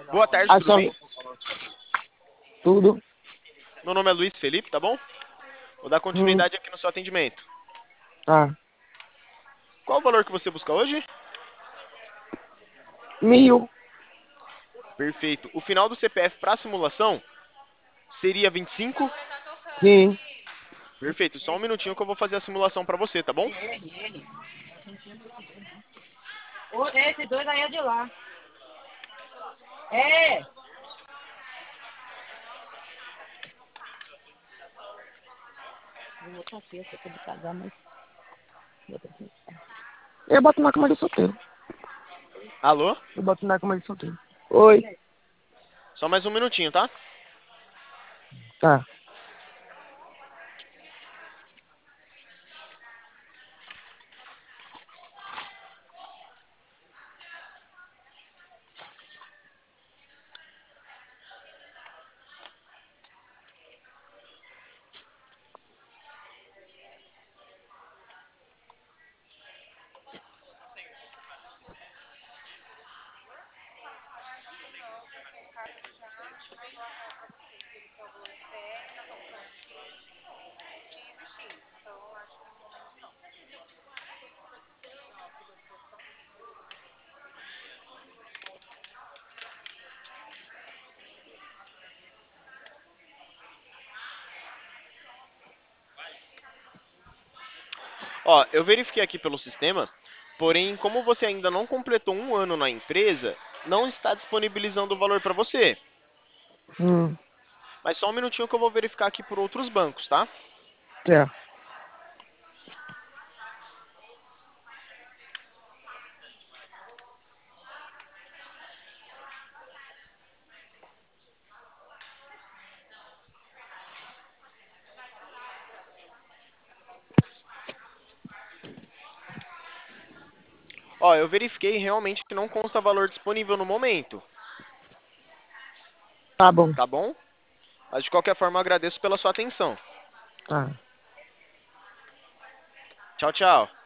Boa tarde, Ah, tudo só bem? tudo. Meu nome é Luiz Felipe, tá bom? Vou dar Hum, continuidade aqui no seu atendimento. tá. Qual o valor que você busca hoje? 1000. Perfeito. O final do CPF para simulação seria 25? Sim. Perfeito. Só um minutinho que eu vou fazer a simulação para você, tá bom? Esse dois aí é de lá. É. Vou botar aqui, eu tô de cagar, mas. Eu boto na cama de solteiro. Alô? Eu boto na cama de solteiro. Oi. Só mais um minutinho, tá? Tá. Ó, eu verifiquei aqui pelo sistema, porém, como você ainda não completou um ano na empresa, não está disponibilizando o valor para você. Hum, Mas só um minutinho que eu vou verificar aqui por outros bancos, tá? é. Ó, eu verifiquei realmente que não consta valor disponível no momento, Tá bom. tá bom? Mas de qualquer forma, eu agradeço pela sua atenção. Tá. Tchau, tchau.